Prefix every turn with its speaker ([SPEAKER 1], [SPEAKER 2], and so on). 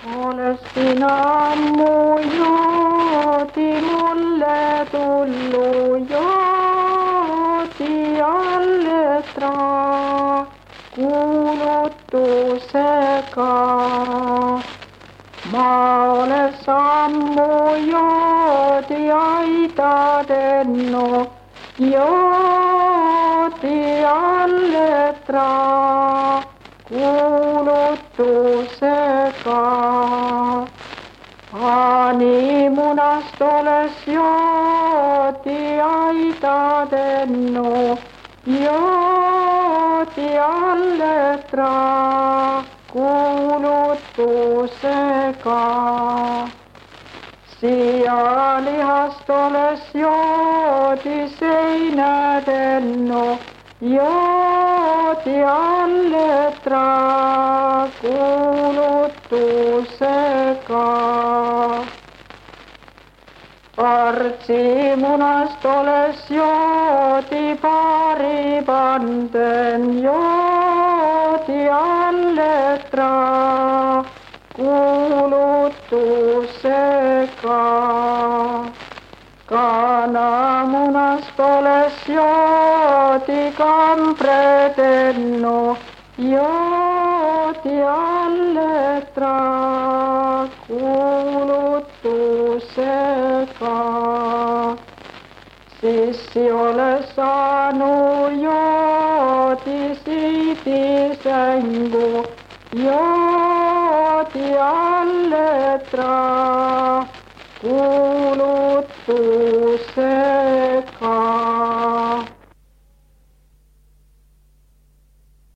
[SPEAKER 1] Olestin ammu jooti mulle tullu jooti alletra kuulutusega. Ma oles ammu jooti aitadennu jooti alletra kuulutusega. Haanimunast oles jooti aitadennu jooti alletra kuulutusega. Sialihast oles jooti seinädennu jooti alletra kuulutusega. Partsimunast oles jooti paaripanden jooti alletra kuulutusega. Kanamunast oles jooti kampredennu jooti alletra kuulutusega. Sissi oles saanu jooti siitisängu jooti alletra kuulutusega.